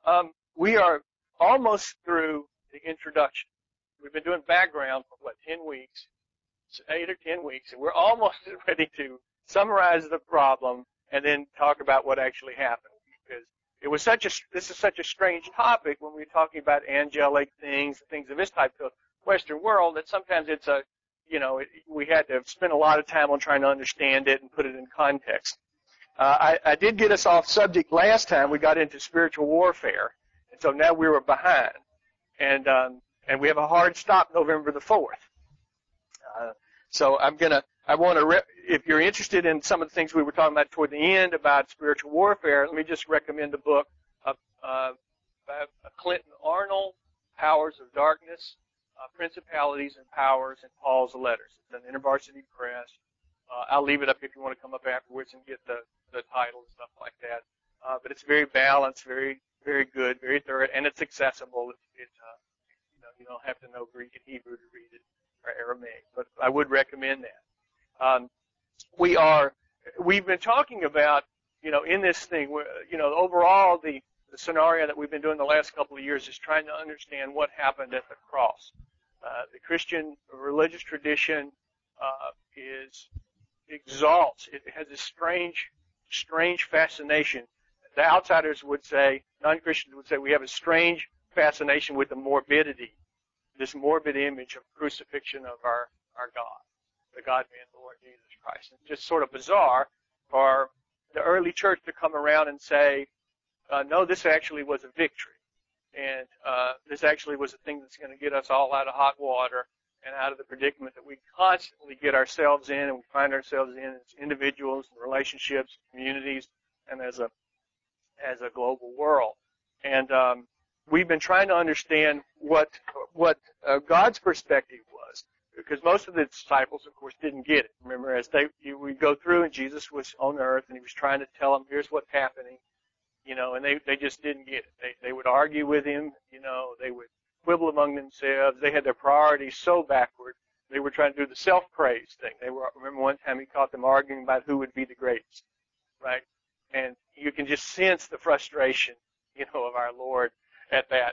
We are almost through the introduction. We've been doing background for, 10 weeks, 8 or 10 weeks, and we're almost ready to summarize the problem and then talk about what actually happened. Because this is such a strange topic when we're talking about angelic things of this type of Western world, that sometimes it's we had to spend a lot of time on trying to understand it and put it in context. I did get us off subject last time. We got into spiritual warfare, and so now we were behind, and we have a hard stop November the 4th. So if you're interested in some of the things we were talking about toward the end about spiritual warfare, let me just recommend a book of Clinton Arnold, Powers of Darkness, Principalities and Powers in Paul's Letters. It's an InterVarsity Press. I'll leave it up if you want to come up afterwards and get the title and stuff like that. But it's very balanced, very, very good, very thorough, and it's accessible. You don't have to know Greek and Hebrew to read it, or Aramaic, but I would recommend that. We've been talking about, in this thing, overall the scenario that we've been doing the last couple of years is trying to understand what happened at the cross. The Christian religious tradition exalts. It has this strange fascination. The outsiders would say, non-Christians would say, we have a strange fascination with the morbidity, this morbid image of crucifixion of our God, the God-man, the Lord Jesus Christ. It's just sort of bizarre for the early church to come around and say, no, this actually was a victory. And this actually was a thing that's going to get us all out of hot water and out of the predicament that we constantly get ourselves in and we find ourselves in as individuals and relationships, communities, and as a global world. And we've been trying to understand what God's perspective was, because most of the disciples, of course, didn't get it. Remember, as we go through and Jesus was on earth and he was trying to tell them, here's what's happening, and they just didn't get it. They would argue with him, they would quibble among themselves. They had their priorities so backward. They were trying to do the self-praise thing. Remember one time he caught them arguing about who would be the greatest, right? And you can just sense the frustration, of our Lord at that,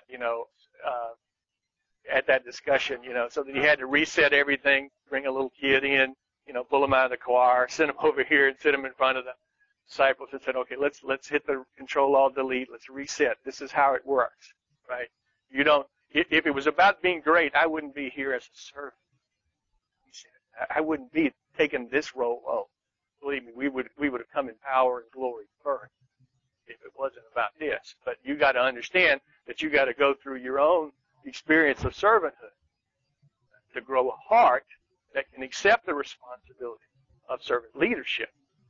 at that discussion, so that he had to reset everything, bring a little kid in, pull him out of the choir, send him over here and sit him in front of the disciples and said, okay, let's hit the Control-Alt-Delete, let's reset. This is how it works, right? If it was about being great, I wouldn't be here as a servant. He said, I wouldn't be taking this role. Oh, believe me, we would have come in power and glory first if it wasn't about this. But you got to understand that you got to go through your own experience of servanthood to grow a heart that can accept the responsibility of servant leadership.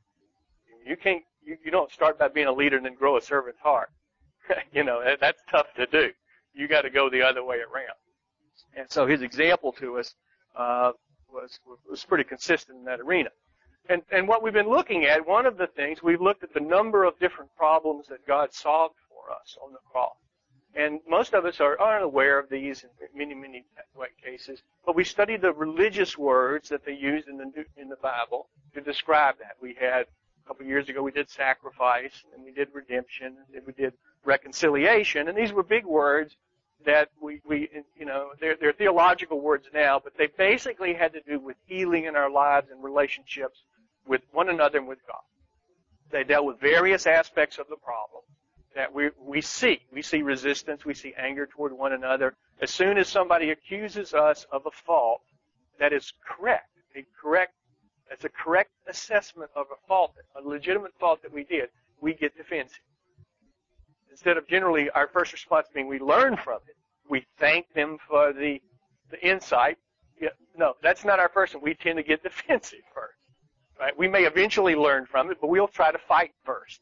You don't start by being a leader and then grow a servant's heart. That's tough to do. You got to go the other way around. And so his example to us was pretty consistent in that arena. And what we've been looking at, one of the things, we've looked at the number of different problems that God solved for us on the cross. And most of us aren't aware of these in many, many cases. But we studied the religious words that they used in the Bible to describe that. We had, a couple of years ago, we did sacrifice, and we did redemption, and we did reconciliation. And these were big words that they're theological words now, but they basically had to do with healing in our lives and relationships with one another and with God. They dealt with various aspects of the problem that we see. We see resistance. We see anger toward one another. As soon as somebody accuses us of a fault that is correct, that's a correct assessment of a fault, a legitimate fault that we did, we get defensive. Instead of generally our first response being we learn from it, we thank them for the insight. No, that's not our first one. We tend to get defensive first, right? We may eventually learn from it, but we'll try to fight first.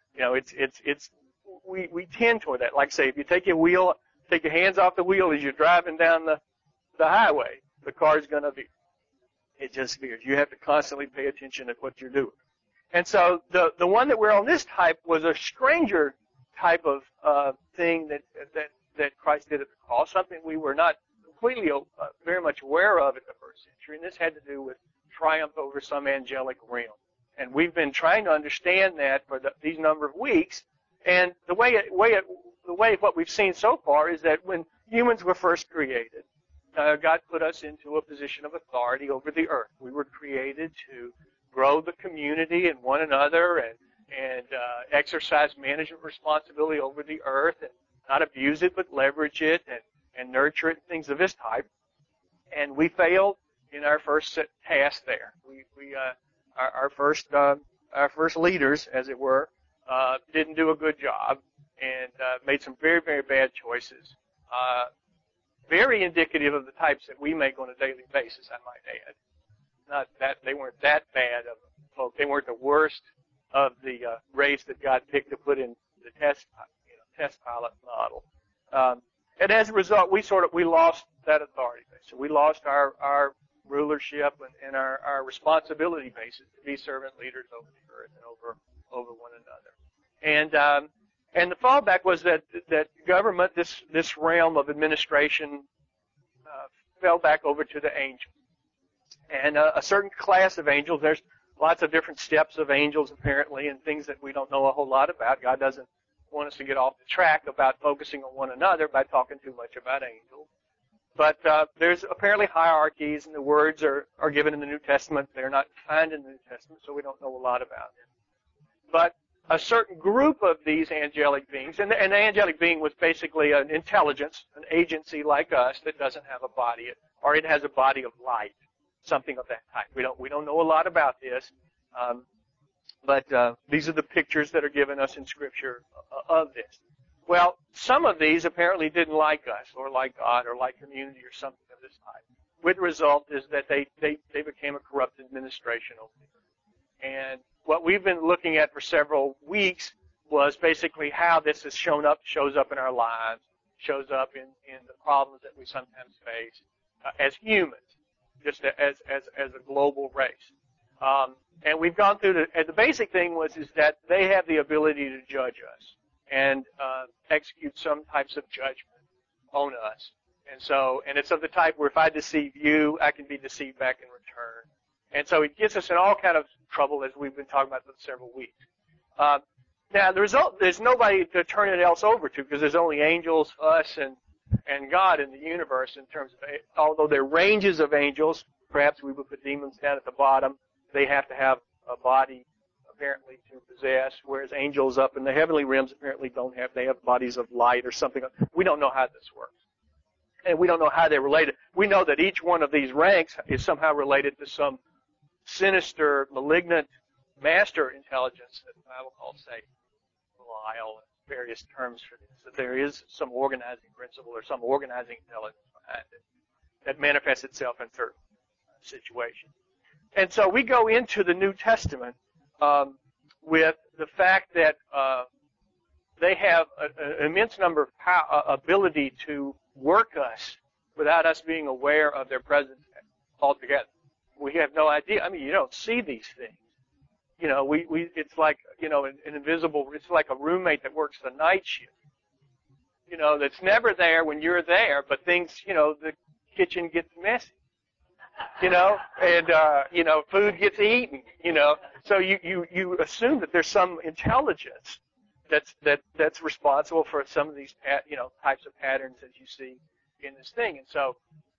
We tend toward that. Like say, if you take your hands off the wheel as you're driving down the highway, the car's going to veer. It just veers. You have to constantly pay attention to what you're doing. And so the one that we're on this type was a stranger type of thing that Christ did at the cross, something we were not completely very much aware of in the first century, and this had to do with triumph over some angelic realm. And we've been trying to understand that for these number of weeks, and the way it the way what we've seen so far is that when humans were first created, God put us into a position of authority over the earth. We were created to grow the community and one another and exercise management responsibility over the earth and not abuse it but leverage it and nurture it, things of this type. And we failed in our first task there. Our first leaders, as it were, didn't do a good job and made some very, very bad choices. Very indicative of the types that we make on a daily basis, I might add. Not that they weren't that bad of folk. They weren't the worst of the race that God picked to put in the test pilot model. And as a result, we lost that authority base. So we lost our rulership and our responsibility basis to be servant leaders over the earth and over one another. And the fallback was that government, this realm of administration, fell back over to the angels. And a certain class of angels, there's lots of different steps of angels apparently and things that we don't know a whole lot about. God doesn't want us to get off the track about focusing on one another by talking too much about angels. But there's apparently hierarchies, and the words are given in the New Testament. They're not defined in the New Testament, so we don't know a lot about them. But a certain group of these angelic beings, and the angelic being was basically an intelligence, an agency like us that doesn't have a body, or it has a body of light, something of that type. We don't know a lot about this, but these are the pictures that are given us in Scripture of this. Well, some of these apparently didn't like us, or like God, or like community, or something of this type. With the result is that they became a corrupt administration over the earth. And what we've been looking at for several weeks was basically how this shows up in our lives, shows up in the problems that we sometimes face as humans, just as a global race. And we've gone through the basic thing is that they have the ability to judge us and execute some types of judgment on us. And it's of the type where if I deceive you, I can be deceived back in return. And so it gets us in all kind of trouble, as we've been talking about for several weeks. Now, the result, there's nobody to turn it else over to, because there's only angels, us, and God in the universe in terms of, although there are ranges of angels, perhaps we would put demons down at the bottom, they have to have a body, apparently, to possess, whereas angels up in the heavenly realms apparently they have bodies of light or something. We don't know how this works. And we don't know how they're related. We know that each one of these ranks is somehow related to some sinister, malignant master intelligence that the Bible calls Satan, Belial, and various terms for this. That there is some organizing principle or some organizing intelligence behind it that manifests itself in certain situations. And so we go into the New Testament with the fact that they have an immense number of ability to work us without us being aware of their presence altogether. We have no idea. I mean, you don't see these things. You know, it's like, you know, an invisible, it's like a roommate that works the night shift. You know, that's never there when you're there, but things, you know, the kitchen gets messy. You know, and, you know, food gets eaten, you know. So you assume that there's some intelligence that's responsible for some of these, you know, types of patterns that you see in this thing. And so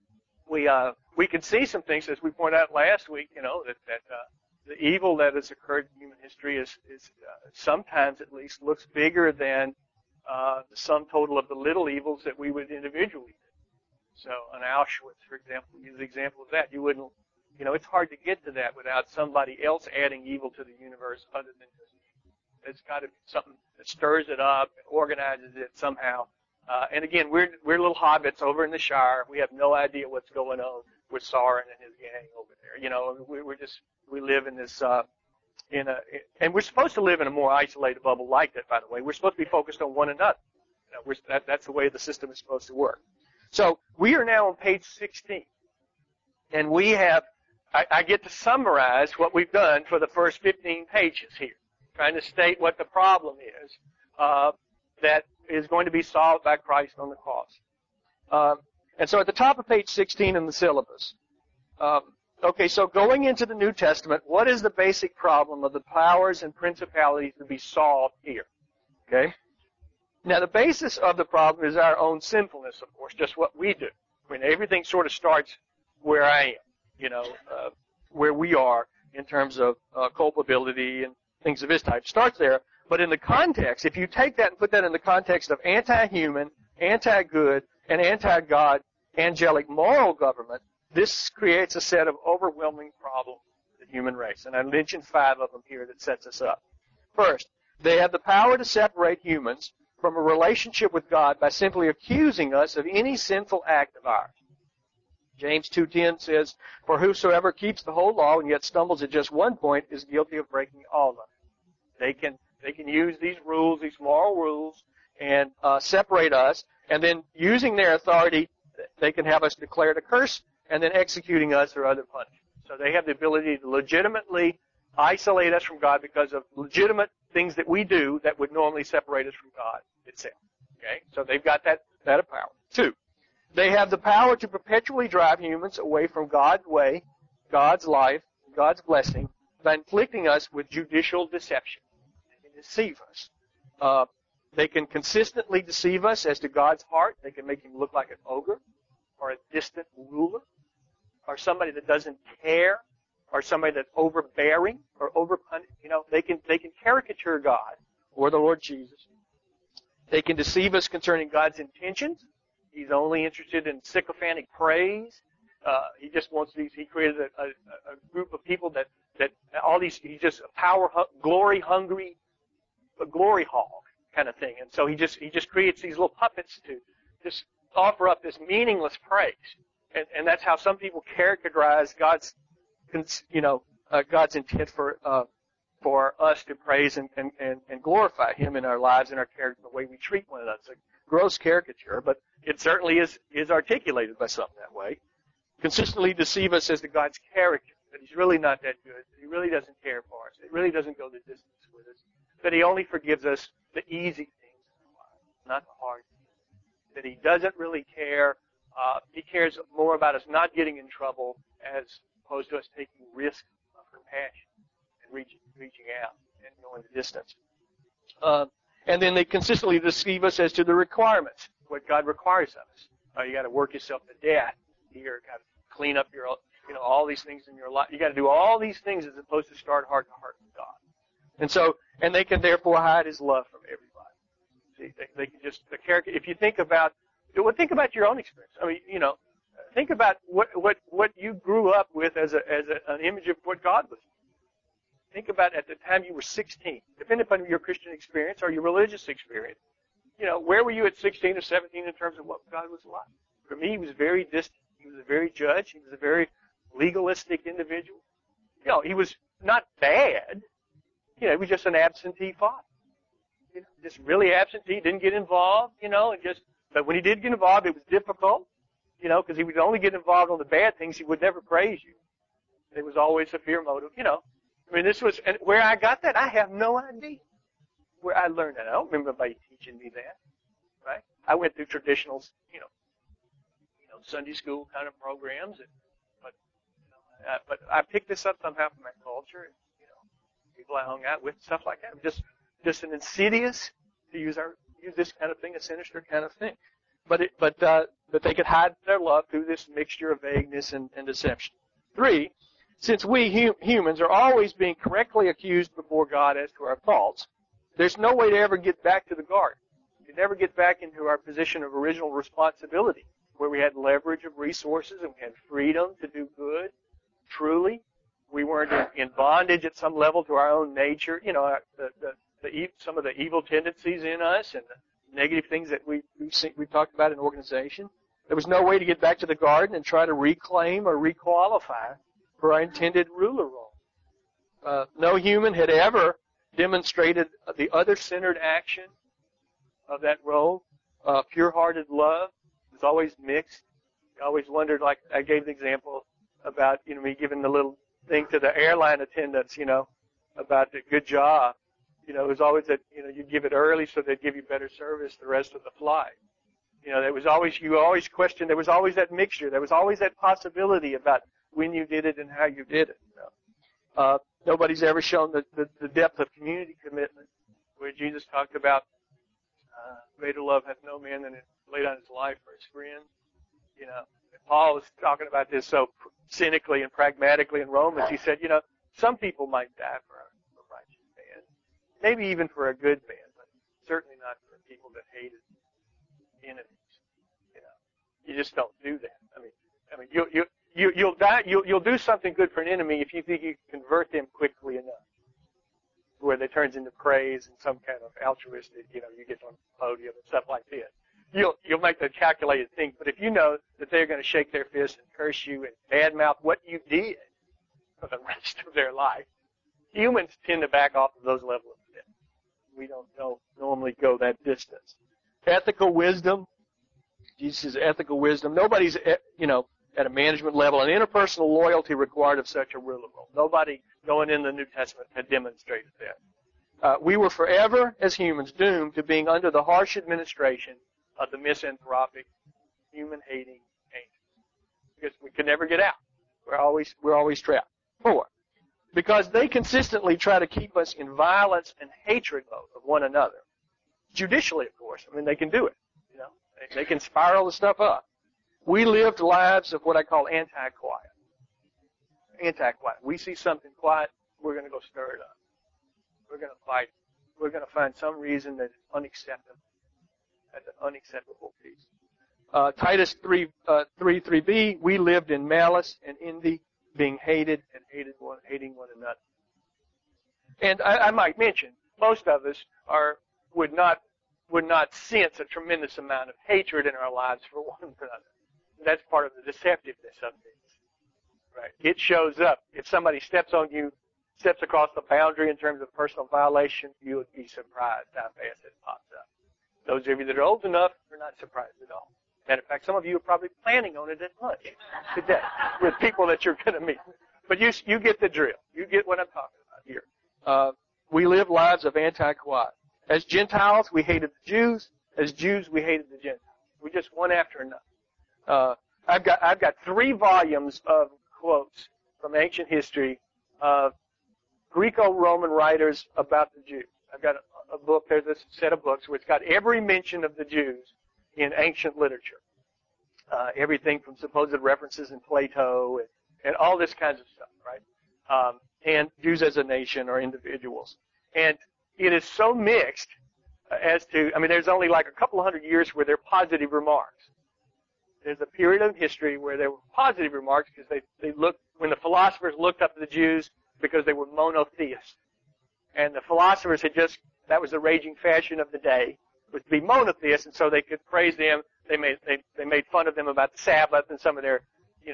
we can see some things, as we pointed out last week, you know, that the evil that has occurred in human history is sometimes at least looks bigger than the sum total of the little evils that we would individually do. So on Auschwitz, for example, use the example of that. You wouldn't, you know, it's hard to get to that without somebody else adding evil to the universe other than just evil. It's got to be something that stirs it up and organizes it somehow. And again, we're little hobbits over in the Shire. We have no idea what's going on with Sauron and his gang over there. You know, we live in this, and we're supposed to live in a more isolated bubble like that, by the way. We're supposed to be focused on one another. You know, that's the way the system is supposed to work. So we are now on page 16, and we have, I get to summarize what we've done for the first 15 pages here, trying to state what the problem is that is going to be solved by Christ on the cross. And so at the top of page 16 in the syllabus, okay, so going into the New Testament, what is the basic problem of the powers and principalities to be solved here? Okay? Now, the basis of the problem is our own sinfulness, of course, just what we do. I mean, everything sort of starts where I am, where we are in terms of culpability and things of this type. Starts there. But in the context, if you take that and put that in the context of anti-human, anti-good, and anti-God angelic moral government, this creates a set of overwhelming problems in the human race. And I mentioned 5 of them here that sets us up. First, they have the power to separate humans from a relationship with God by simply accusing us of any sinful act of ours. James 2:10 says, "For whosoever keeps the whole law and yet stumbles at just one point is guilty of breaking all of it." They can use these rules, these moral rules, and separate us, and then using their authority, they can have us declared a curse and then executing us or other punishment. So they have the ability to legitimately isolate us from God because of legitimate things that we do that would normally separate us from God itself. Okay? So they've got that power. 2, they have the power to perpetually drive humans away from God's way, God's life, God's blessing, by inflicting us with judicial deception. They can deceive us. They can consistently deceive us as to God's heart. They can make him look like an ogre or a distant ruler or somebody that doesn't care or somebody that's overbearing or overpunish. They can caricature God or the Lord Jesus. They can deceive us concerning God's intentions. He's only interested in sycophantic praise. He just wants these. He created a group of people that all these. He's just a glory hungry, a glory hog kind of thing. And so he just creates these little puppets to just offer up this meaningless praise. And that's how some people characterize God's intent for us to praise and glorify Him in our lives and our character, the way we treat one another. It's a gross caricature, but it certainly is articulated by some that way. Consistently deceive us as to God's character, that He's really not that good, that He really doesn't care for us, that He really doesn't go the distance with us, that He only forgives us the easy things in our lives, not the hard things, that He doesn't really care. He cares more about us not getting in trouble as opposed to us taking risks of compassion and reaching out and going the distance. And then they consistently deceive us as to the requirements, what God requires of us. You got to work yourself to death. You got to clean up your, all these things in your life. You got to do all these things as opposed to start heart to heart with God. And they can therefore hide His love from everybody. See, they can just the character. If you think about your own experience. I mean, think about what you grew up with as an image of what God was. Think about at the time you were 16, depending upon your Christian experience or your religious experience. Where were you at 16 or 17 in terms of what God was like? For me, He was very distant. He was a very judge. He was a very legalistic individual. He was not bad. He was just an absentee father. Just really absentee, didn't get involved, but when He did get involved, it was difficult, because He would only get involved on the bad things. He would never praise you. It was always a fear motive, I mean, this was, and where I got that, I have no idea where I learned that. I don't remember anybody teaching me that, right? I went through traditional, Sunday school kind of programs, but I picked this up somehow from my culture, and, people I hung out with, stuff like that. Just an insidious, to use this kind of thing, a sinister kind of thing. But they could hide their love through this mixture of vagueness and deception. 3, since we humans are always being correctly accused before God as to our faults, there's no way to ever get back to the garden. You never get back into our position of original responsibility, where we had leverage of resources and we had freedom to do good. Truly, we weren't in bondage at some level to our own nature. Some of the evil tendencies in us and the negative things that we've talked about in organization. There was no way to get back to the garden and try to reclaim or requalify for our intended ruler role. No human had ever demonstrated the other-centered action of that role. Pure-hearted love was always mixed. I always wondered, like I gave the example about me giving the little thing to the airline attendants, about the good job. It was always that you give it early so they'd give you better service the rest of the flight. You always questioned. There was always that mixture. There was always that possibility about when you did it and how you did it. Nobody's ever shown the depth of community commitment, where Jesus talked about Greater love hath no man than to lay down his life for his friend. You know, Paul was talking about this so cynically and pragmatically in Romans. He said, you know, some people might die for a righteous man, maybe even for a good man, but certainly not for people that hated enemies. You know, you just don't do that. I mean, you'll die. You'll do something good for an enemy if you think you can convert them quickly enough, where it turns into praise and some kind of altruistic. You know, you get on the podium and stuff like this. You'll make the calculated thing, but if you know that they're going to shake their fist and curse you and badmouth what you did for the rest of their life, humans tend to back off of those levels of fit. We don't normally go that distance. Ethical wisdom. Jesus is ethical wisdom. Nobody's, you know, at a management level, an interpersonal loyalty required of such a ruler role. Nobody going in the New Testament had demonstrated that. We were forever, as humans, doomed to being under the harsh administration of the misanthropic, human-hating angels, because we could never get out. We're always trapped. 4, because they consistently try to keep us in violence and hatred mode of one another. Judicially, of course. I mean, they can do it. You know, they can spiral the stuff up. We lived lives of what I call anti-quiet. Anti-quiet. We see something quiet, we're going to go stir it up. We're going to fight. We're going to find some reason that is unacceptable. That's an unacceptable piece. Titus 3:3b, we lived in malice and envy, being hated and hating one another. And I might mention, most of us would not sense a tremendous amount of hatred in our lives for one another. That's part of the deceptiveness of things, right? It shows up. If somebody steps across the boundary in terms of personal violation, you would be surprised how fast it pops up. Those of you that are old enough are not surprised at all. Matter of fact, some of you are probably planning on it at lunch today with people that you're going to meet. But you get the drill. You get what I'm talking about here. We live lives of anti-quiet. As Gentiles, we hated the Jews. As Jews, we hated the Gentiles. We just one after another. I've got 3 volumes of quotes from ancient history of Greco-Roman writers about the Jews. I've got a book, there's a set of books where it's got every mention of the Jews in ancient literature. Everything from supposed references in Plato and all this kinds of stuff, right? And Jews as a nation or individuals. And it is so mixed as to, I mean, there's only like a couple of hundred years where there are positive remarks. There's a period of history where there were positive remarks because they looked, when the philosophers looked up to the Jews because they were monotheists. And the philosophers that was the raging fashion of the day, was to be monotheists, and so they could praise them. They made fun of them about the Sabbath and some of their,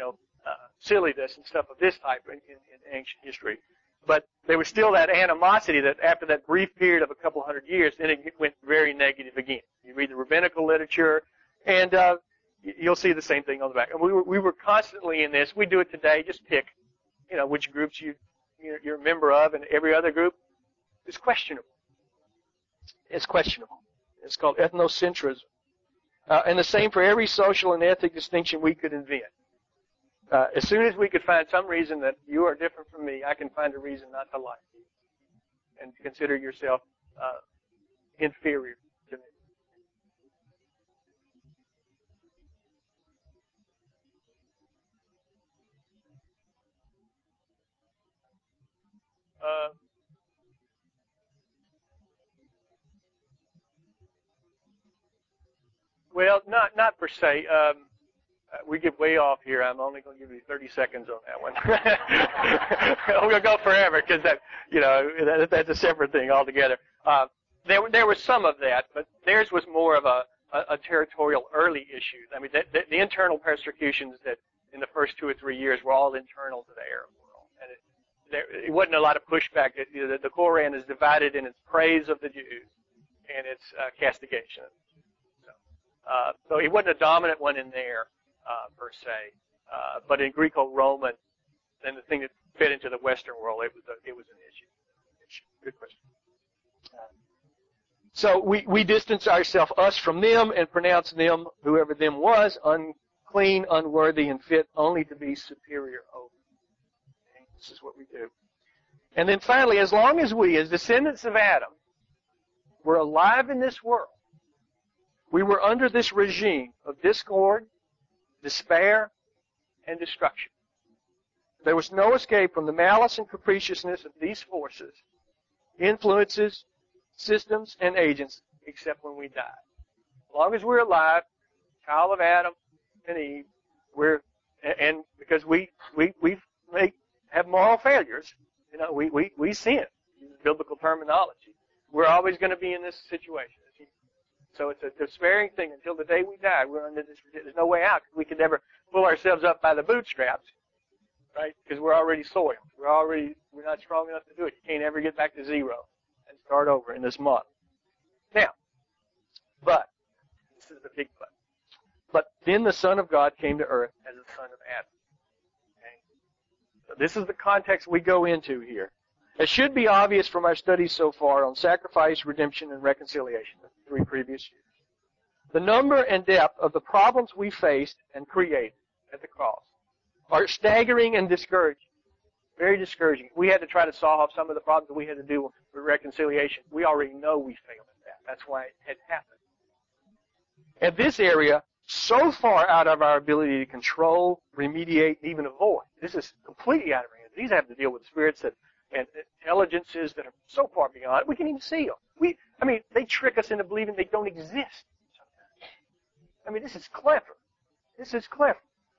silliness and stuff of this type in ancient history. But there was still that animosity that after that brief period of a couple hundred years, then it went very negative again. You read the rabbinical literature, and you'll see the same thing on the back. And we were constantly in this. We do it today. Just pick, which groups you're a member of, and every other group is questionable. It's questionable. It's called ethnocentrism. And the same for every social and ethnic distinction we could invent. As soon as we could find some reason that you are different from me, I can find a reason not to like you and consider yourself inferior to me. Well, not per se. We get way off here. I'm only going to give you 30 seconds on that one. We'll go forever because that's a separate thing altogether. There was some of that, but theirs was more of a territorial early issue. I mean, the internal persecutions that in the first 2 or 3 years were all internal to the Arab world, and it wasn't a lot of pushback. The Quran is divided in its praise of the Jews and its castigation. So it wasn't a dominant one in there. Per se, but in Greco-Roman, and the thing that fit into the Western world, it was an issue. Good question. So we distance ourselves, us from them, and pronounce them, whoever them was, unclean, unworthy, and fit only to be superior over. Okay? This is what we do. And then finally, as long as we, as descendants of Adam, were alive in this world, We were under this regime of discord, despair, and destruction. There was no escape from the malice and capriciousness of these forces, influences, systems, and agents, except when we die. As long as we're alive, child of Adam and Eve, and because we have moral failures, we sin, use biblical terminology. We're always going to be in this situation. So it's a despairing thing until the day we die. We're under this. There's no way out. We could never pull ourselves up by the bootstraps, right? Because we're already soiled. We're not strong enough to do it. You can't ever get back to zero and start over in this model. Now, but this is the big but. But then the Son of God came to earth as the son of Adam. Okay? So this is the context we go into here. It should be obvious from our studies so far on sacrifice, redemption, and reconciliation, the 3 previous years. The number and depth of the problems we faced and created at the cross are staggering and discouraging. Very discouraging. We had to try to solve some of the problems that we had to do with reconciliation. We already know we failed at that. That's why it had happened. And this area, so far out of our ability to control, remediate, and even avoid. This is completely out of our hands. These have to deal with spirits and intelligences that are so far beyond. We can't even see them. They trick us into believing they don't exist sometimes. This is clever. This is clever.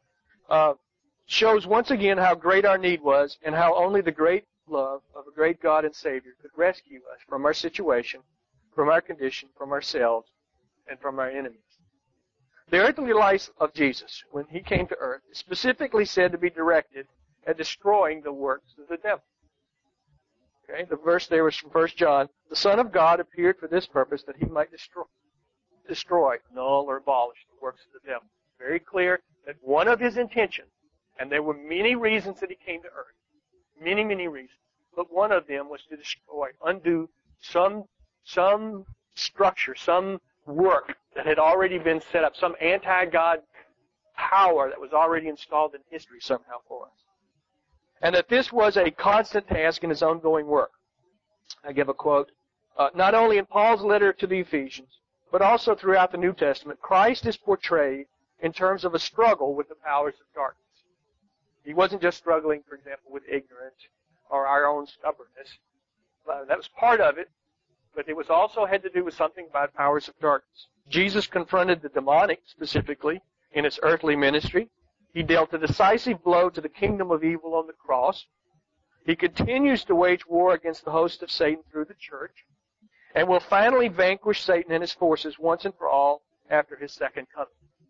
Shows once again how great our need was and how only the great love of a great God and Savior could rescue us from our situation, from our condition, from ourselves, and from our enemies. The earthly life of Jesus, when he came to earth, is specifically said to be directed at destroying the works of the devil. Okay, the verse there was from 1 John. The Son of God appeared for this purpose, that he might destroy, null or abolish the works of the devil. Very clear that one of his intentions, and there were many reasons that he came to earth, many, many reasons, but one of them was to destroy, undo some structure, some work that had already been set up, some anti-God power that was already installed in history somehow for us. And that this was a constant task in his ongoing work. I give a quote. Not only in Paul's letter to the Ephesians, but also throughout the New Testament, Christ is portrayed in terms of a struggle with the powers of darkness. He wasn't just struggling, for example, with ignorance or our own stubbornness. That was part of it, but it was also had to do with something about powers of darkness. Jesus confronted the demonic, specifically, in his earthly ministry. He dealt a decisive blow to the kingdom of evil on the cross. He continues to wage war against the host of Satan through the church, and will finally vanquish Satan and his forces once and for all after his second coming.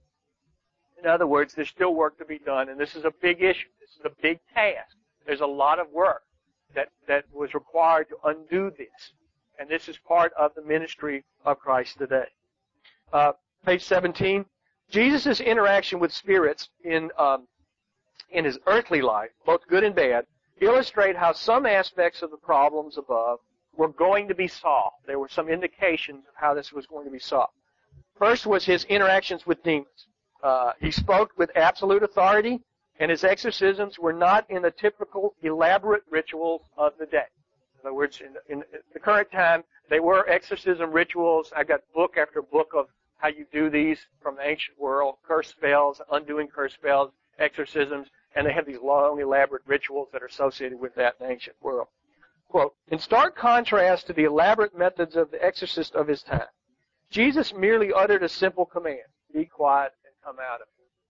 In other words, there's still work to be done, and this is a big issue. This is a big task. There's a lot of work that was required to undo this, and this is part of the ministry of Christ today. Page 17. Jesus' interaction with spirits in his earthly life, both good and bad, illustrate how some aspects of the problems above were going to be solved. There were some indications of how this was going to be solved. First was his interactions with demons. He spoke with absolute authority, and his exorcisms were not in the typical elaborate rituals of the day. In other words, in the current time, they were exorcism rituals. I got book after book of how you do these from the ancient world, curse spells, undoing curse spells, exorcisms, and they have these long, elaborate rituals that are associated with that in the ancient world. Quote, in stark contrast to the elaborate methods of the exorcist of his time, Jesus merely uttered a simple command, be quiet and come out of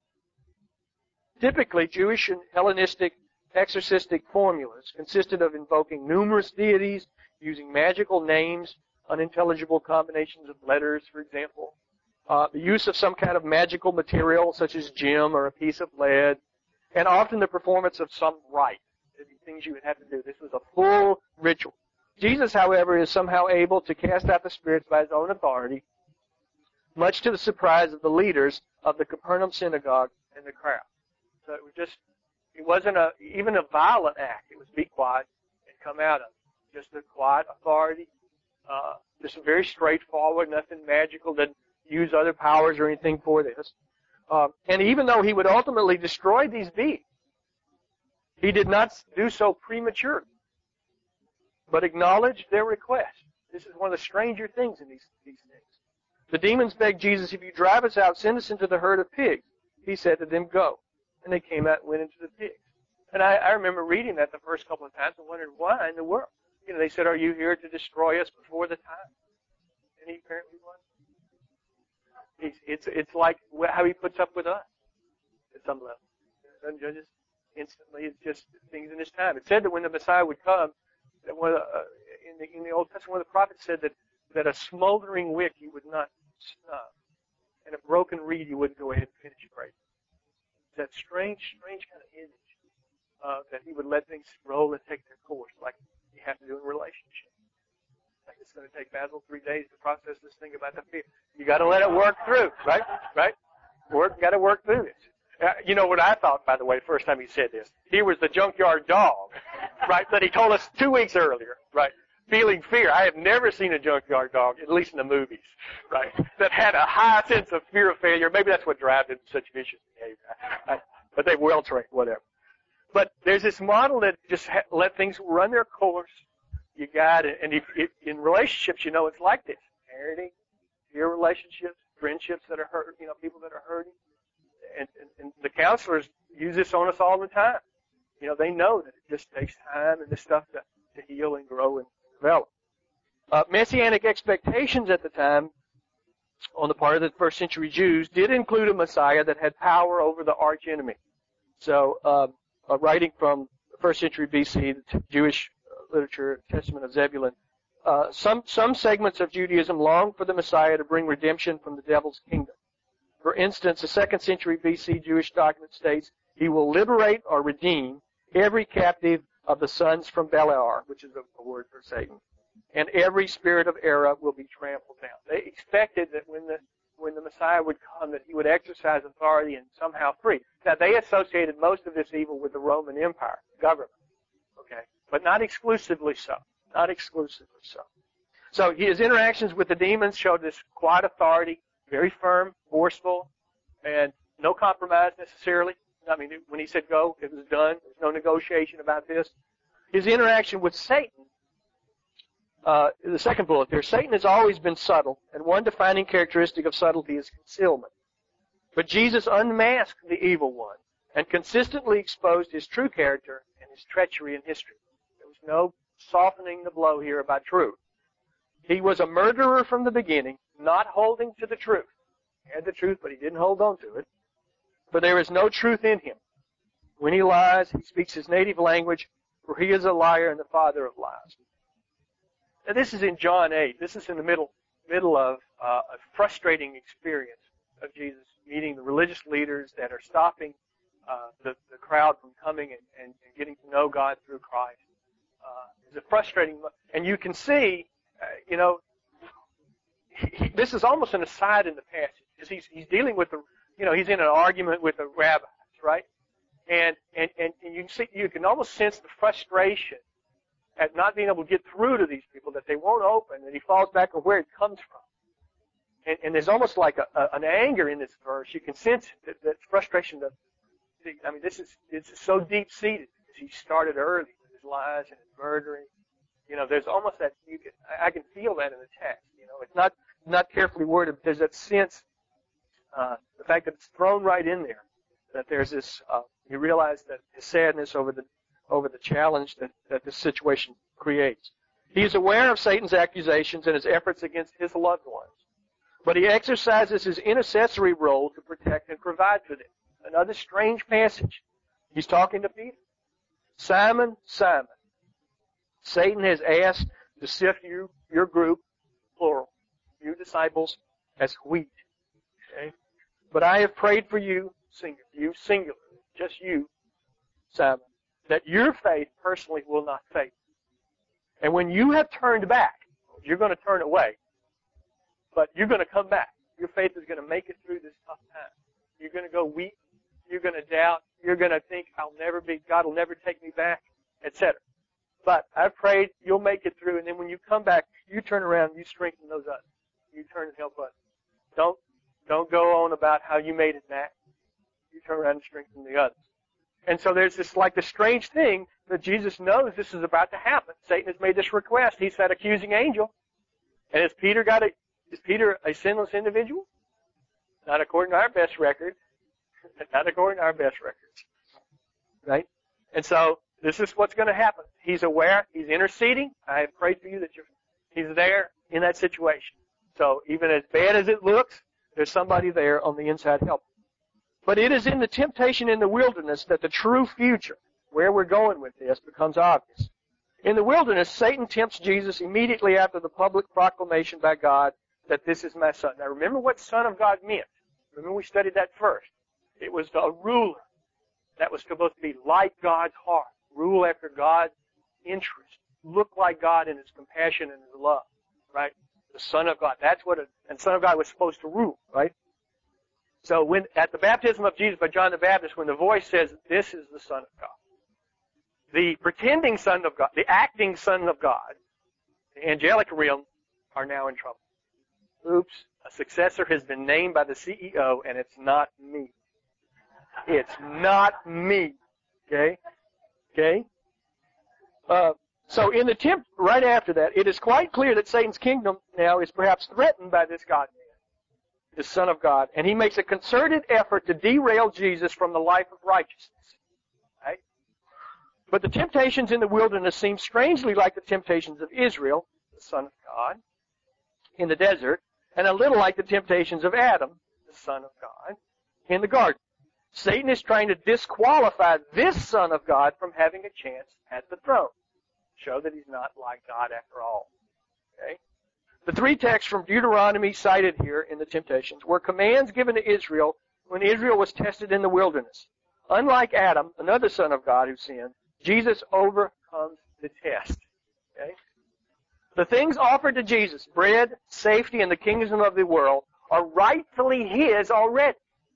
it. Typically, Jewish and Hellenistic exorcistic formulas consisted of invoking numerous deities, using magical names, unintelligible combinations of letters, for example, the use of some kind of magical material such as gem or a piece of lead, and often the performance of some rite, things you would have to do. This was a full ritual. Jesus, however, is somehow able to cast out the spirits by his own authority, much to the surprise of the leaders of the Capernaum synagogue and the crowd. So it wasn't even a violent act. It was be quiet and come out of it. Just a quiet authority, just very straightforward, nothing magical, didn't use other powers or anything for this. And even though he would ultimately destroy these beings, he did not do so prematurely, but acknowledged their request. This is one of the stranger things in these things. The demons begged Jesus, if you drive us out, send us into the herd of pigs. He said to them, go. And they came out and went into the pigs. And I remember reading that the first couple of times and wondered, why in the world? You know, they said, are you here to destroy us before the time? And he apparently was. It's like how he puts up with us at some level. He doesn't judge us instantly. It's just things in his time. It said that when the Messiah would come, that in the Old Testament, one of the prophets said that a smoldering wick he would not snub, and a broken reed he wouldn't go ahead and finish breaking. That strange kind of image that he would let things roll and take their course, like you have to do in relationships. Like it's going to take Basil 3 days to process this thing about the fear. You got to let it work through, right? Got to work through this. You know what I thought, by the way, the first time he said this? He was the junkyard dog, right? That he told us 2 weeks earlier, right? Feeling fear. I have never seen a junkyard dog, at least in the movies, right? That had a high sense of fear of failure. Maybe that's what drives him to such vicious behavior. But they well trained, whatever. But there's this model that just let things run their course. You got it. And if in relationships, you know, it's like this. Parenting, your relationships, friendships that are hurt, you know, people that are hurting. And the counselors use this on us all the time. You know, they know that it just takes time and this stuff to heal and grow and develop. Messianic expectations at the time on the part of the first century Jews did include a Messiah that had power over the arch enemy. So, writing from the first century BC, the Jewish literature, Testament of Zebulun, some segments of Judaism longed for the Messiah to bring redemption from the devil's kingdom. For instance, the 2nd century BC Jewish document states, he will liberate or redeem every captive of the sons from Beliar, which is a word for Satan, and every spirit of error will be trampled down. They expected that when the Messiah would come, that he would exercise authority and somehow free. Now, they associated most of this evil with the Roman Empire, government, okay? But not exclusively so. Not exclusively so. So his interactions with the demons showed this quiet authority, very firm, forceful, and no compromise necessarily. I mean, when he said go, it was done. There's no negotiation about this. His interaction with Satan, the second bullet there, Satan has always been subtle, and one defining characteristic of subtlety is concealment. But Jesus unmasked the evil one and consistently exposed his true character and his treachery in history. There was no softening the blow here about truth. He was a murderer from the beginning, not holding to the truth. He had the truth, but he didn't hold on to it. For there is no truth in him. When he lies, he speaks his native language, for he is a liar and the father of lies. Now, this is in John 8. This is in the middle of a frustrating experience of Jesus meeting the religious leaders that are stopping the crowd from coming and getting to know God through Christ. It's a frustrating, and you can see, this is almost an aside in the passage because he's dealing with he's in an argument with the rabbis, right? And you can almost sense the frustration at not being able to get through to these people, that they won't open, and he falls back on where it comes from. And there's almost like an anger in this verse. You can sense that frustration. It's so deep-seated because he started early with his lies and his murdering. There's almost that, I can feel that in the text. It's not carefully worded, but there's that sense, the fact that it's thrown right in there, that there's this, you realize that his sadness over the challenge that this situation creates. He is aware of Satan's accusations and his efforts against his loved ones, but he exercises his intercessory role to protect and provide for them. Another strange passage. He's talking to Peter. Simon, Simon, Satan has asked to sift your group, plural, you disciples, as wheat. Okay? But I have prayed for you, singular, just you, Simon, that your faith personally will not fail. And when you have turned back, you're going to turn away, but you're going to come back. Your faith is going to make it through this tough time. You're going to go weak. You're going to doubt. You're going to think, God will never take me back, etc. But I've prayed, you'll make it through, and then when you come back, you turn around and you strengthen those others. You turn and help others. Don't go on about how you made it back. You turn around and strengthen the others. And so there's this strange thing that Jesus knows this is about to happen. Satan has made this request. He's that accusing angel. And has Peter got to Is Peter a sinless individual? Not according to our best record. Not according to our best records. Right? And so, this is what's going to happen. He's aware. He's interceding. I have prayed for you that he's there in that situation. So, even as bad as it looks, there's somebody there on the inside helping. But it is in the temptation in the wilderness that the true future, where we're going with this, becomes obvious. In the wilderness, Satan tempts Jesus immediately after the public proclamation by God that this is my son. Now remember what Son of God meant. Remember we studied that first. It was a ruler that was supposed to be like God's heart, rule after God's interest, look like God in His compassion and His love, right? The Son of God. That's what and Son of God was supposed to rule, right? So when, at the baptism of Jesus by John the Baptist, when the voice says, this is the Son of God, the pretending Son of God, the acting Son of God, the angelic realm are now in trouble. Oops, a successor has been named by the CEO, and it's not me. It's not me. Okay? Okay? So in the right after that, it is quite clear that Satan's kingdom now is perhaps threatened by this God-man, the Son of God, and he makes a concerted effort to derail Jesus from the life of righteousness. Right? But the temptations in the wilderness seem strangely like the temptations of Israel, the Son of God, in the desert, and a little like the temptations of Adam, the Son of God, in the garden. Satan is trying to disqualify this Son of God from having a chance at the throne. Show that he's not like God after all. Okay? The three texts from Deuteronomy cited here in the temptations were commands given to Israel when Israel was tested in the wilderness. Unlike Adam, another son of God who sinned, Jesus overcomes the test. Okay? The things offered to Jesus, bread, safety, and the kingdom of the world, are rightfully His already.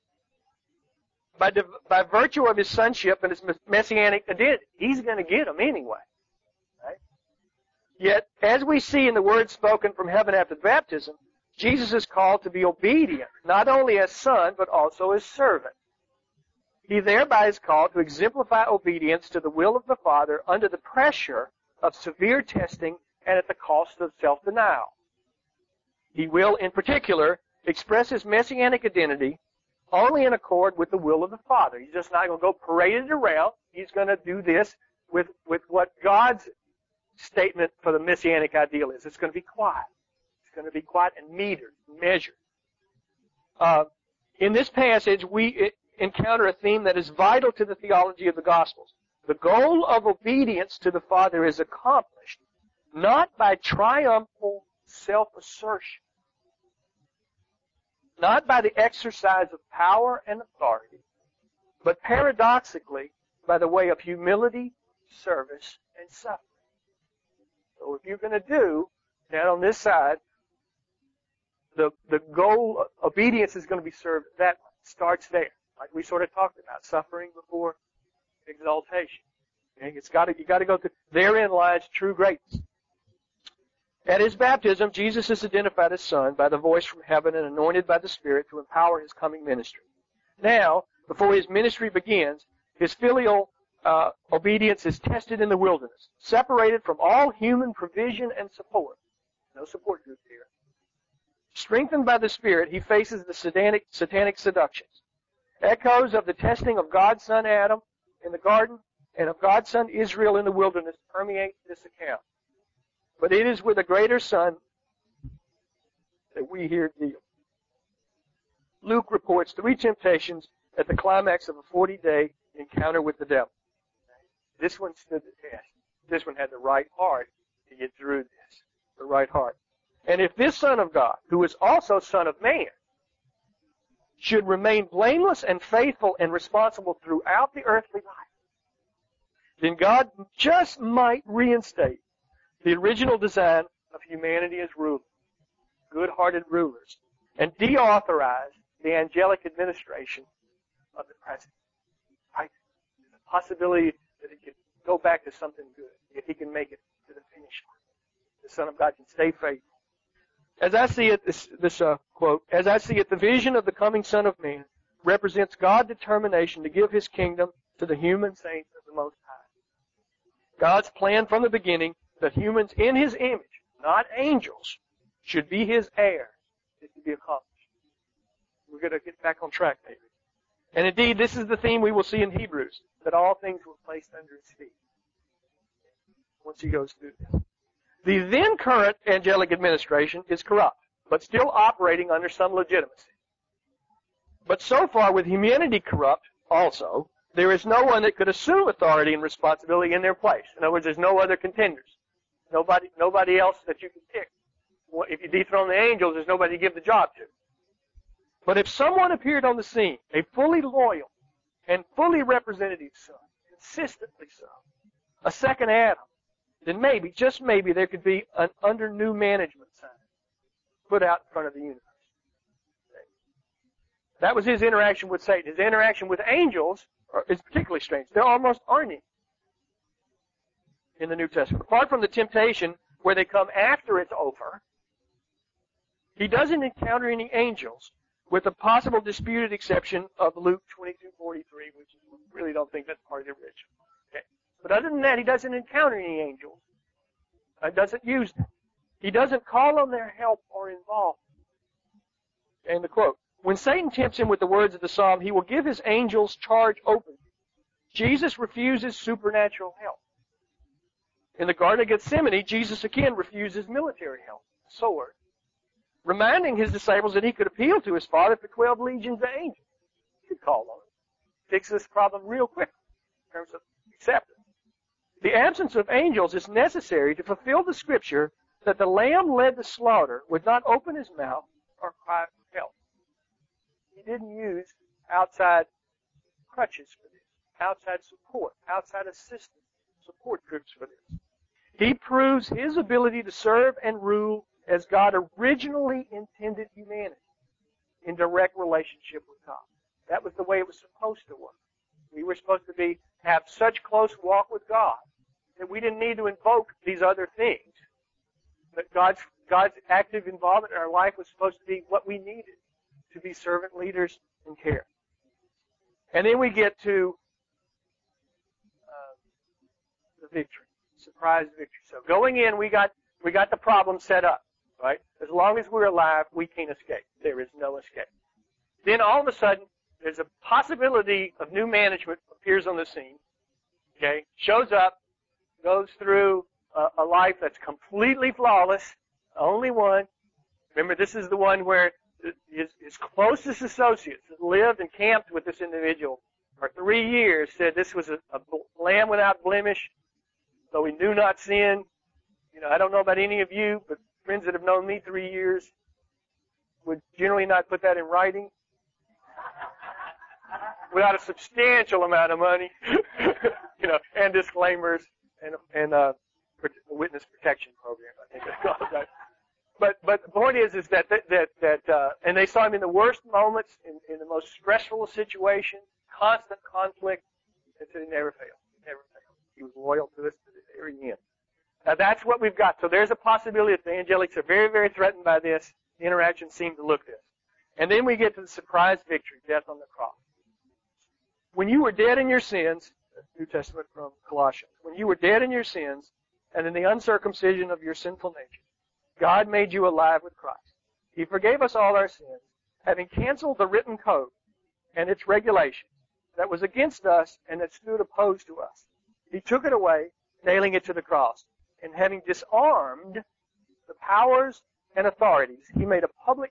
By virtue of His sonship and His messianic identity, He's going to get them anyway. Right? Yet, as we see in the words spoken from heaven after baptism, Jesus is called to be obedient, not only as Son, but also as servant. He thereby is called to exemplify obedience to the will of the Father under the pressure of severe testing and at the cost of self-denial. He will, in particular, express His messianic identity only in accord with the will of the Father. He's just not going to go parade it around. He's going to do this with what God's statement for the messianic ideal is. It's going to be quiet. It's going to be quiet and metered, measured. In this passage, we encounter a theme that is vital to the theology of the Gospels. The goal of obedience to the Father is accomplished not by triumphal self-assertion, not by the exercise of power and authority, but paradoxically by the way of humility, service, and suffering. So if you're going to do, down on this side, the goal, obedience is going to be served, that starts there. Like we sort of talked about, suffering before exaltation. Okay? You got to go through. Therein lies true greatness. At His baptism, Jesus is identified as Son by the voice from heaven and anointed by the Spirit to empower His coming ministry. Now, before His ministry begins, His filial obedience is tested in the wilderness, separated from all human provision and support. No support group here. Strengthened by the Spirit, He faces the satanic seductions. Echoes of the testing of God's son Adam in the garden and of God's son Israel in the wilderness permeate this account. But it is with a greater Son that we here deal. Luke reports 3 temptations at the climax of a 40-day encounter with the devil. This one stood the test. This one had the right heart to get through this. The right heart. And if this Son of God, who is also Son of Man, should remain blameless and faithful and responsible throughout the earthly life, then God just might reinstate the original design of humanity as rulers, good-hearted rulers, and deauthorize the angelic administration of the present. Right? There's a possibility that He can go back to something good, if He can make it to the finish line. The Son of God can stay faithful. As I see it, this quote, as I see it, the vision of the coming Son of Man represents God's determination to give His kingdom to the human saints of the Most High. God's plan from the beginning that humans in His image, not angels, should be His heirs, it to be accomplished. We're going to get back on track, maybe. And indeed, this is the theme we will see in Hebrews, that all things were placed under his feet once he goes through this. The then current angelic administration is corrupt, but still operating under some legitimacy. But so far, with humanity corrupt also, there is no one that could assume authority and responsibility in their place. In other words, there's no other contenders. Nobody else that you can pick. If you dethrone the angels, there's nobody to give the job to. But if someone appeared on the scene, a fully loyal and fully representative son, consistently so, a second Adam, then maybe, just maybe, there could be an under new management sign put out in front of the universe. That was his interaction with Satan. His interaction with angels is particularly strange. There almost aren't any in the New Testament. Apart from the temptation where they come after it's over, he doesn't encounter any angels, with the possible disputed exception of Luke 22:43, which is, we really don't think that's part of the original. Okay. But other than that, he doesn't encounter any angels. He doesn't use them. He doesn't call on their help or involvement. And the quote, when Satan tempts him with the words of the psalm, he will give his angels charge over you. Jesus refuses supernatural help. In the Garden of Gethsemane, Jesus again refuses military help, a sword, reminding his disciples that he could appeal to his Father for 12 legions of angels. He could call on him. Fix this problem real quick in terms of acceptance. The absence of angels is necessary to fulfill the scripture that the lamb led to slaughter would not open his mouth or cry for help. He didn't use outside crutches for this, outside support, outside assistance, support groups for this. He proves his ability to serve and rule as God originally intended humanity, in direct relationship with God. That was the way it was supposed to work. We were supposed to have such close walk with God that we didn't need to invoke these other things. That God's active involvement in our life was supposed to be what we needed to be servant leaders and care. And then we get to the victory, surprise victory. So going in, we got the problem set up, right? As long as we're alive, we can't escape. There is no escape. Then all of a sudden, there's a possibility of new management appears on the scene. Okay, shows up, goes through a life that's completely flawless, only one. Remember, this is the one where his closest associates that lived and camped with this individual for 3 years said this was a lamb without blemish, though he knew not sin. You know, I don't know about any of you, but friends that have known me 3 years would generally not put that in writing without a substantial amount of money, you know, and disclaimers and witness protection program, I think it's called. Right? But the point is that and they saw him in the worst moments, in the most stressful situation, constant conflict, and so he never failed. He never failed. He was loyal to us to the very end. Now that's what we've got. So there's a possibility that the angelics are very, very threatened by this. The interactions seem to look this. And then we get to the surprise victory, death on the cross. When you were dead in your sins, New Testament from Colossians, when you were dead in your sins and in the uncircumcision of your sinful nature, God made you alive with Christ. He forgave us all our sins, having canceled the written code and its regulations that was against us and that stood opposed to us. He took it away, nailing it to the cross. And having disarmed the powers and authorities, he made a public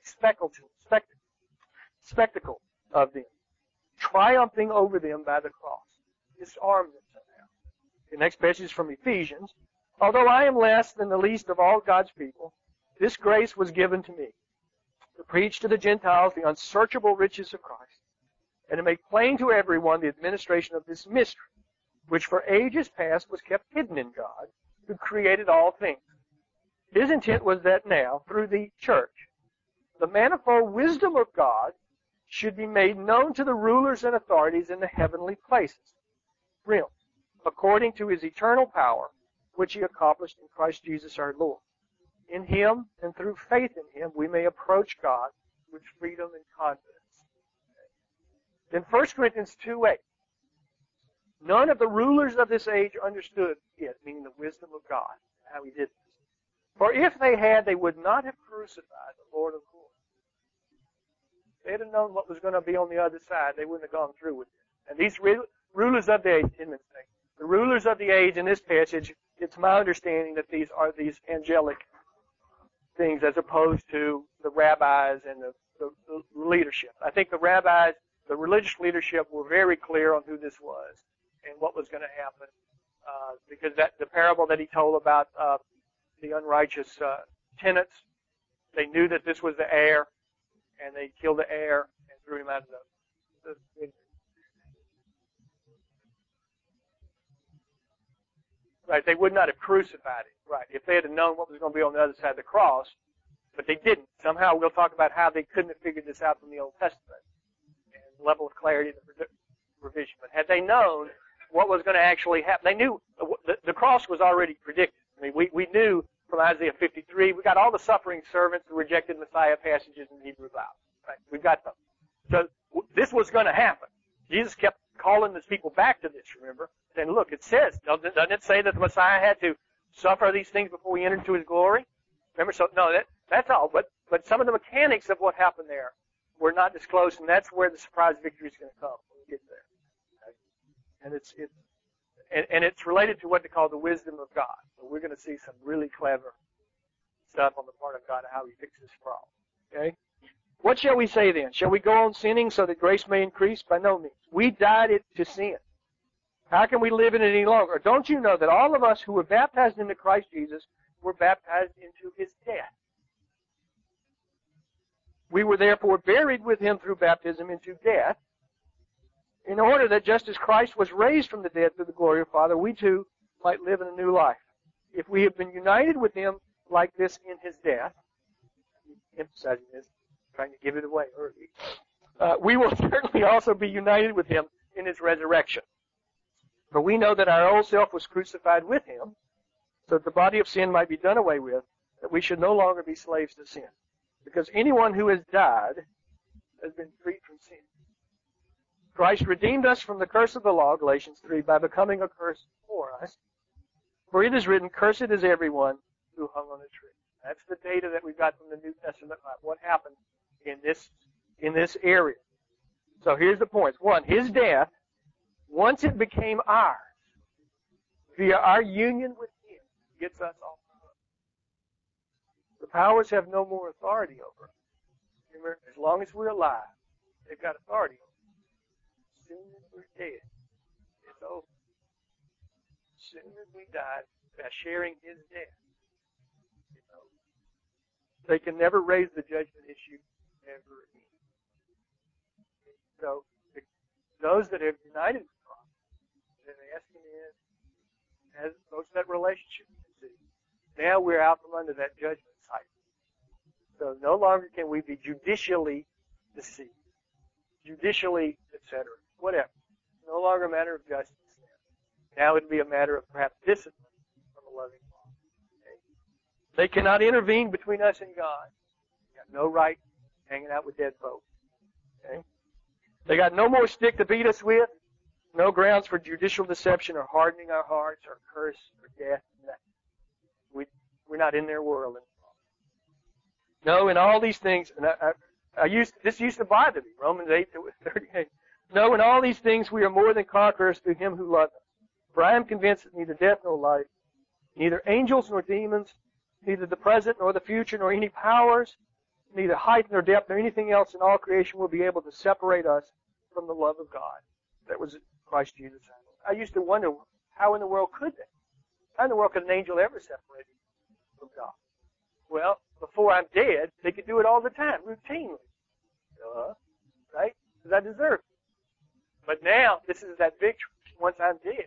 spectacle of them, triumphing over them by the cross. Disarmed them somehow. The next passage is from Ephesians. Although I am less than the least of all God's people, this grace was given to me, to preach to the Gentiles the unsearchable riches of Christ, and to make plain to everyone the administration of this mystery, which for ages past was kept hidden in God, who created all things. His intent was that now, through the church, the manifold wisdom of God should be made known to the rulers and authorities in the heavenly places, realms, according to his eternal power, which he accomplished in Christ Jesus our Lord. In him and through faith in him, we may approach God with freedom and confidence. Then 1 Corinthians 2:8. None of the rulers of this age understood it, meaning the wisdom of God, how he did this. For if they had, they would not have crucified the Lord of glory. If they'd have known what was going to be on the other side, they wouldn't have gone through with it. And these rulers of the age, the rulers of the age in this passage, it's my understanding that these are these angelic things as opposed to the rabbis and the leadership. I think the rabbis, the religious leadership, were very clear on who this was and what was going to happen, because the parable that he told about the unrighteous tenants, they knew that this was the heir, and they killed the heir and threw him out of the right. They would not have crucified him. Right. If they had known what was going to be on the other side of the cross, but they didn't. Somehow we'll talk about how they couldn't have figured this out from the Old Testament and the level of clarity of the provision. But had they known what was going to actually happen, they knew the cross was already predicted. I mean, we knew from Isaiah 53, we got all the suffering servants, the rejected Messiah passages in the Hebrew Bible. Right? We got them. So this was going to happen. Jesus kept calling his people back to this, remember? And look, it says, doesn't it say that the Messiah had to suffer these things before he entered into his glory? Remember, so no, that's all. But some of the mechanics of what happened there were not disclosed, and that's where the surprise victory is going to come when we get there. Okay? And it's related to what they call the wisdom of God. So we're going to see some really clever stuff on the part of God of how he fixes this problem. Okay? What shall we say then? Shall we go on sinning so that grace may increase? By no means. We died to sin. How can we live in it any longer? Don't you know that all of us who were baptized into Christ Jesus were baptized into his death? We were therefore buried with him through baptism into death, in order that just as Christ was raised from the dead through the glory of the Father, we too might live in a new life. If we have been united with him like this in his death, emphasizing this, trying to give it away early, we will certainly also be united with him in his resurrection. For we know that our old self was crucified with him, so that the body of sin might be done away with, that we should no longer be slaves to sin. Because anyone who has died has been freed from sin. Christ redeemed us from the curse of the law, Galatians 3, by becoming a curse for us. For it is written, cursed is everyone who hung on a tree. That's the data that we've got from the New Testament. What happened in this area? So here's the points. One, his death, once it became ours, via our union with him, gets us off the hook. The powers have no more authority over us. Remember, as long as we're alive, they've got authority over us. As soon as we're dead, it's over. As soon as we die, by sharing his death, it's over. They can never raise the judgment issue ever again. So, those that have united with Christ, then they ask him in, as goes to that relationship. Now we're out from under that judgment cycle. So no longer can we be judicially deceived. Judicially, etc. Whatever. No longer a matter of justice now. Now it would be a matter of perhaps discipline from a loving Father. Okay? They cannot intervene between us and God. They got no right hanging out with dead folks. Okay? They got no more stick to beat us with. No grounds for judicial deception or hardening our hearts or curse or death. Nothing. We're not in their world anymore. No, in all these things, and this used to bother me, Romans 8:38. No, in all these things we are more than conquerors through him who loved us. For I am convinced that neither death nor life, neither angels nor demons, neither the present nor the future, nor any powers, neither height nor depth nor anything else in all creation will be able to separate us from the love of God that was in Christ Jesus. I used to wonder, how in the world could they? How in the world could an angel ever separate you from God? Well, before I'm dead, they could do it all the time, routinely. Right? Because I deserve it. But now, this is that victory. Once I'm dead,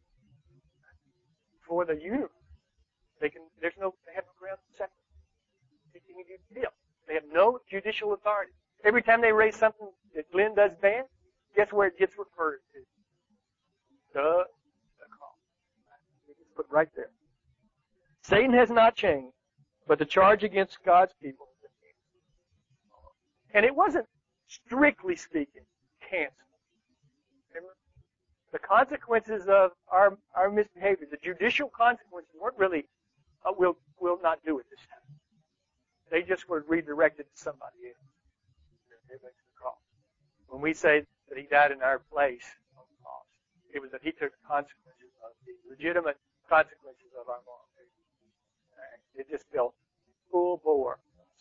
for the universe, they have no ground to separate. They can do deal. They have no judicial authority. Every time they raise something that Glenn does bad, guess where it gets referred to? The cross. It's put right there. Satan has not changed, but the charge against God's people has been canceled. And it wasn't, strictly speaking, canceled. Remember? The consequences of our misbehavior, the judicial consequences, weren't really, we'll not do it this time. They just were redirected to somebody else. when we say that he died in our place on the cross, it was that he took the consequences of the legitimate consequences of our wrongdoing. It just fell full bore.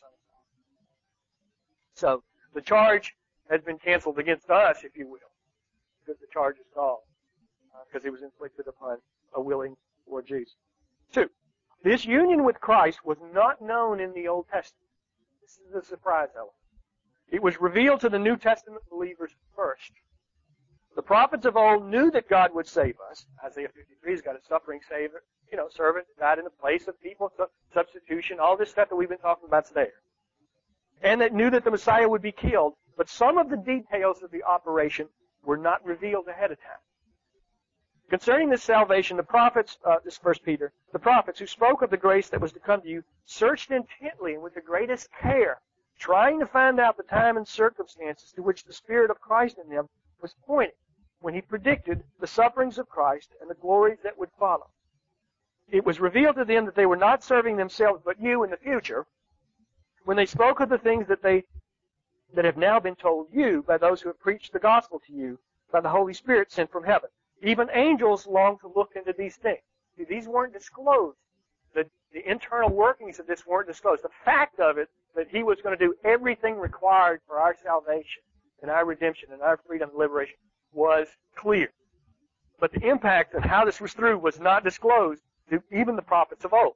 So the charge has been canceled against us, if you will, because the charge is gone, because it was inflicted upon a willing Lord Jesus. 2, this union with Christ was not known in the Old Testament. This is the surprise element. It was revealed to the New Testament believers first. The prophets of old knew that God would save us. Isaiah 53 has got a suffering savior, servant that died in the place of people, substitution, all this stuff that we've been talking about today. And that knew that the Messiah would be killed, but some of the details of the operation were not revealed ahead of time. Concerning this salvation, the prophets, this is 1 Peter, the prophets who spoke of the grace that was to come to you searched intently and with the greatest care, trying to find out the time and circumstances to which the Spirit of Christ in them was pointing when he predicted the sufferings of Christ and the glories that would follow. It was revealed to them that they were not serving themselves but you in the future when they spoke of the things that have now been told you by those who have preached the gospel to you by the Holy Spirit sent from heaven. Even angels long to look into these things. See, these weren't disclosed. The internal workings of this weren't disclosed. The fact of it, that he was going to do everything required for our salvation and our redemption and our freedom and liberation, was clear. But the impact and how this was through was not disclosed to even the prophets of old.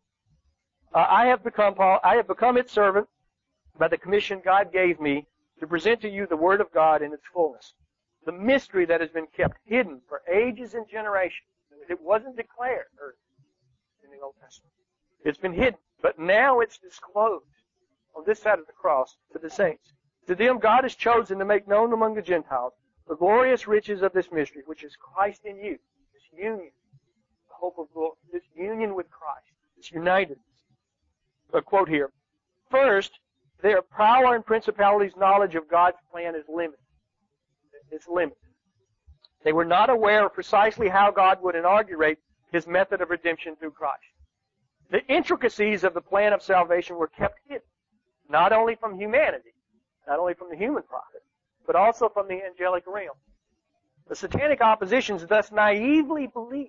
I have become its servant by the commission God gave me to present to you the Word of God in its fullness. The mystery that has been kept hidden for ages and generations. It wasn't declared in the Old Testament. It's been hidden, but now it's disclosed on this side of the cross to the saints. To them God has chosen to make known among the Gentiles the glorious riches of this mystery, which is Christ in you. This union, the hope of glory, this union with Christ, this unitedness. A quote here. First, their power and principalities' knowledge of God's plan is limited. It's limited. They were not aware of precisely how God would inaugurate his method of redemption through Christ. The intricacies of the plan of salvation were kept hidden, not only from humanity, not only from the human prophet, but also from the angelic realm. The satanic oppositions thus naively believed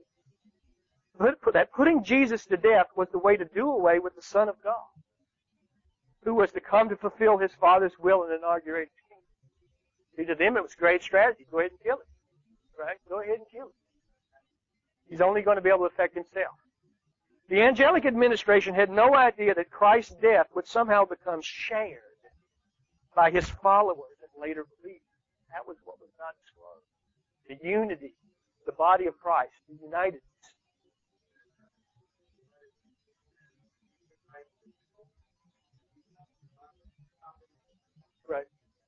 that putting Jesus to death was the way to do away with the Son of God, who was to come to fulfill his Father's will and inaugurate his kingdom. See, to them it was a great strategy. Go ahead and kill him. Right? Go ahead and kill him. He's only going to be able to affect himself. The angelic administration had no idea that Christ's death would somehow become shared by his followers and later believers. That was what was not disclosed. The unity, the body of Christ, the unitedness. Right.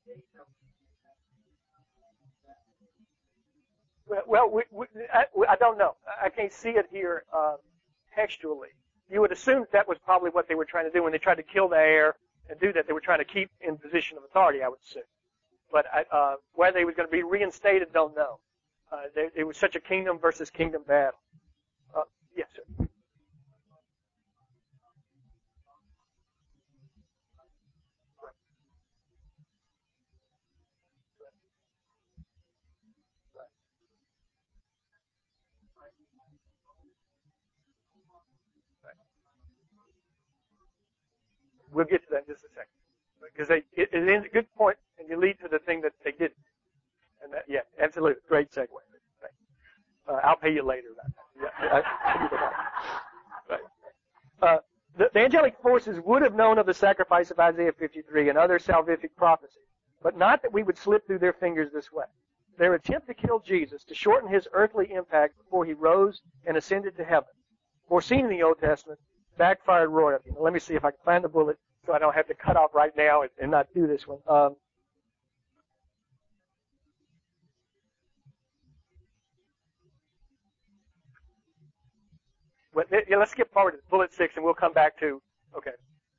Well, I don't know. I can't see it here textually. You would assume that was probably what they were trying to do when they tried to kill the heir and do that. They were trying to keep in position of authority, I would assume. But whether he was going to be reinstated, don't know. It was such a kingdom versus kingdom battle. Yes, sir. We'll get to that in just a second. Because it is a good point, and you lead to the thing that they didn't. And that, yeah, absolutely. Great segue. I'll pay you later about that. Right. The angelic forces would have known of the sacrifice of Isaiah 53 and other salvific prophecies, but not that we would slip through their fingers this way. Their attempt to kill Jesus, to shorten his earthly impact before he rose and ascended to heaven, foreseen in the Old Testament, backfired royally. Now, let me see if I can find the bullet so I don't have to cut off right now and not do this one. Let's skip forward to bullet 6 and we'll come back to, okay.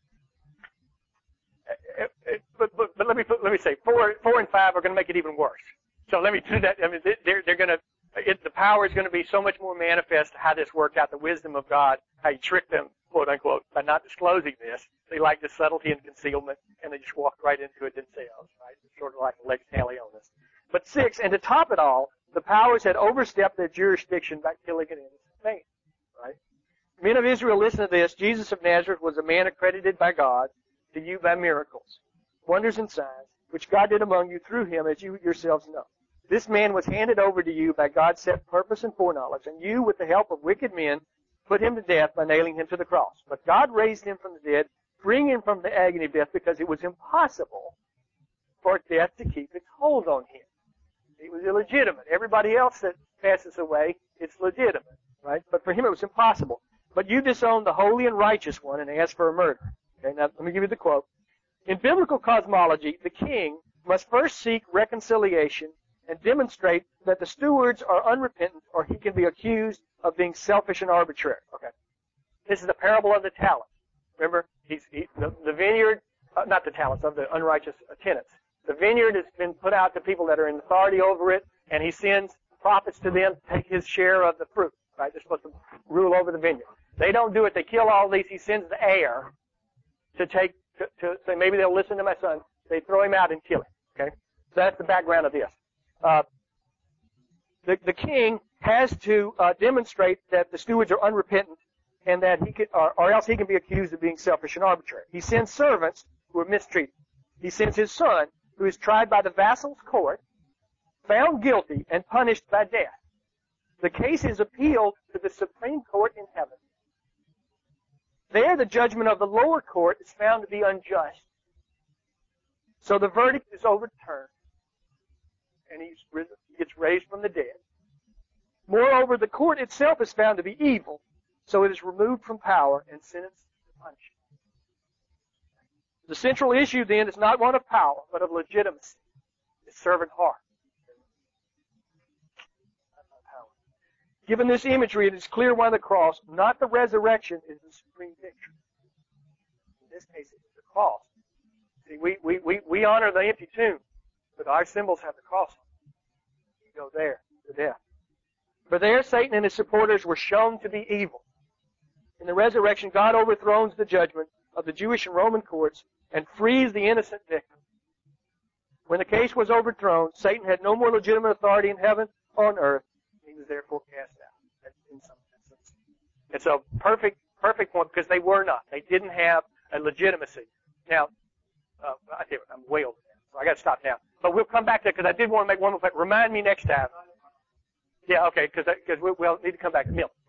But let me say, 4 and 5 are going to make it even worse. So let me do that. I mean, they're going to the power is going to be so much more manifest how this worked out, the wisdom of God, how He tricked them, quote unquote, by not disclosing this. They liked the subtlety and concealment, and they just walked right into it themselves, right? It's sort of like a lex talionis. But 6, and to top it all, the powers had overstepped their jurisdiction by killing an innocent man, right? Men of Israel, listen to this. Jesus of Nazareth was a man accredited by God to you by miracles, wonders and signs, which God did among you through Him, as you yourselves know. This man was handed over to you by God's set purpose and foreknowledge, and you, with the help of wicked men, put him to death by nailing him to the cross. But God raised him from the dead, freeing him from the agony of death, because it was impossible for death to keep its hold on him. It was illegitimate. Everybody else that passes away, it's legitimate, right? But for him it was impossible. But you disowned the holy and righteous one and asked for a murder. Okay, now let me give you the quote. In biblical cosmology, the king must first seek reconciliation and demonstrate that the stewards are unrepentant, or he can be accused of being selfish and arbitrary. Okay. This is the parable of the talents. Remember, the vineyard, not the talents, of the unrighteous tenants. The vineyard has been put out to people that are in authority over it, and he sends prophets to them to take his share of the fruit. Right? They're supposed to rule over the vineyard. They don't do it. They kill all these. He sends the heir to say, maybe they'll listen to my son. They throw him out and kill him. Okay. So that's the background of this. The king has to demonstrate that the stewards are unrepentant, and that he could, or else he can be accused of being selfish and arbitrary. He sends servants who are mistreated. He sends his son, who is tried by the vassal's court, found guilty, and punished by death. The case is appealed to the Supreme Court in heaven. There, the judgment of the lower court is found to be unjust. So the verdict is overturned, and he gets raised from the dead. Moreover, the court itself is found to be evil, so it is removed from power and sentenced to punishment. The central issue, then, is not one of power, but of legitimacy. It's servant heart. Given this imagery, it is clear why the cross, not the resurrection, is the supreme picture. In this case, it's the cross. See, we honor the empty tomb, but our symbols have the cross on them. You go there, to death. For there, Satan and his supporters were shown to be evil. In the resurrection, God overthrows the judgment of the Jewish and Roman courts and frees the innocent victim. When the case was overthrown, Satan had no more legitimate authority in heaven or on earth. He was therefore cast out in some sense. It's a perfect point, because they were not. They didn't have a legitimacy. Now, I tell you what, I'm way over there, so I got to stop now. But we'll come back to it, because I did want to make one more point. Remind me next time. Yeah, okay, because we'll need to come back to Mill.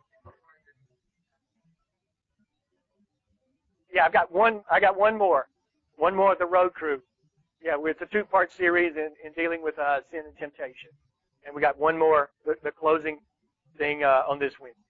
Yeah, I got one more of the road crew. Yeah, it's a 2-part series in dealing with sin and temptation, and we got one more, the closing thing on this Wednesday.